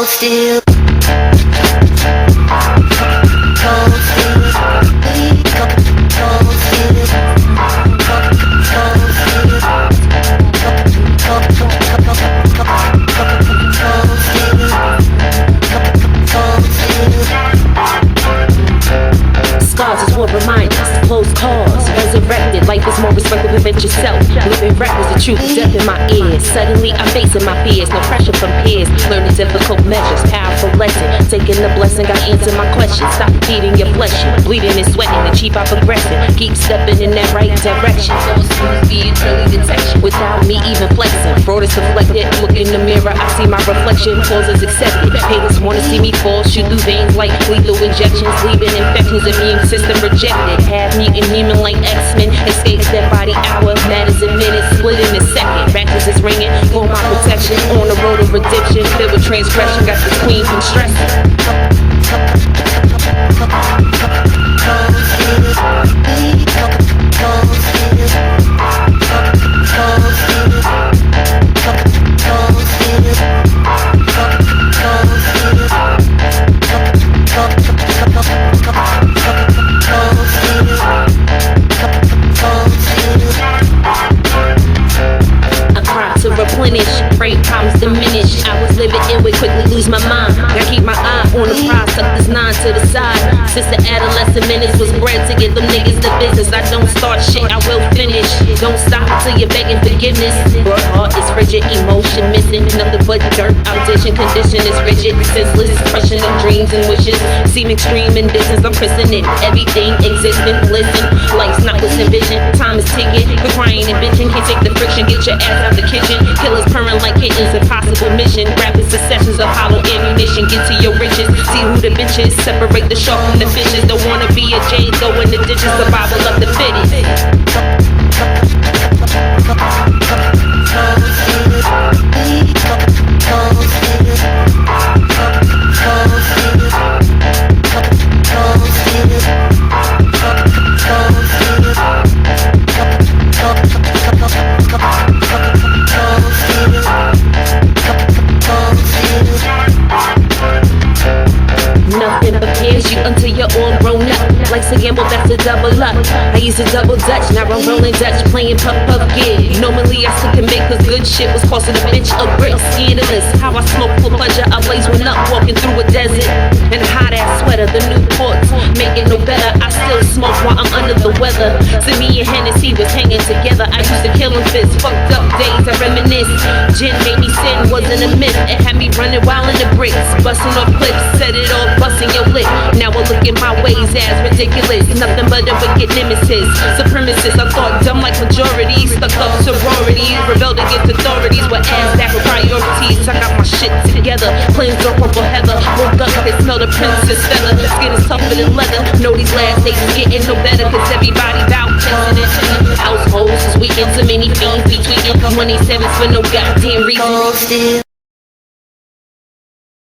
still. Scars is what remind us, closed cause, resurrected. Life is more respect to prevent yourself. Living records the truth, death in my ears. Suddenly I'm facing my fears, no pressure from peers. Learning difficult measures, powerful lesson. Taking the blessing, I answer my questions. Stop feeding your flesh, bleeding and sweating to keep out progressing. Keep stepping in that right direction. Being early detection without me even flexing. Fraud is deflected, look in the mirror, I see my reflection. Cause is accepted. Haters wanna see me fall, shoot through veins like lethal injections, leaving infections, immune system rejected. Half mutant human like X-Men, escapes that body hour, matters in minutes, split in a second. Ratchets is ringing for my protection, on the road of redemption, filled with transgression, got this queen from stressing. Replenish, freight problems diminish. I was living in would quickly lose my mind. Gotta keep my eye on the prize, tuck this 9 to the side. Since the adolescent minutes was bred to get them niggas the business. I don't start shit, I will finish. Don't stop until you're begging forgiveness. Broad heart is frigid, emotion missing. Nothing but dirt, audition condition is rigid. Senseless, crushing them dreams and wishes. Seem extreme in business, I'm christening everything existent. Listen, life's not what's envisioned. Time is ticking, quit crying and bitching. Can't take the friction, get your ass out the kitchen. Killers purring like kittens, impossible mission. Rapid successions of hollow ammunition. Get to your riches, see who the bitches. Separate the shark from the fishes. Don't wanna be a J, go in the ditches. Survival of the fittest. Nothing prepares you until you're all grown up. Life's a gamble, that's a double up. I used to double dutch, now I'm rolling Dutch, playing puff puff gig. Normally I still can make cause good shit was costing a bitch a brick. Scandalous, how I smoke for pleasure. I blaze one up, walking through a desert. And a hot ass sweater, the Newports make it no better. I still smoke while I'm under the weather. See me and Hennessy was hanging together. I used to kill them fists, fucked up days, I reminisce. Gin made me sin, wasn't a myth. It had me running wild in the bricks, busting off clips, set it off, busting your lip. Now I look at my ways as ridiculous, nothing but a wicked nemesis. Supremacist, I thought dumb like majority. Stuck up sororities, rebelled against authorities with ass back with priorities. I got my shit together, plains on purple heather. Woke up, they smell the princess feather. Skin is tougher than leather. Know these last days is getting no better, cause everybody bout chasing it. Households is weakened, so many fiends be tweaking. 27s for no goddamn reason.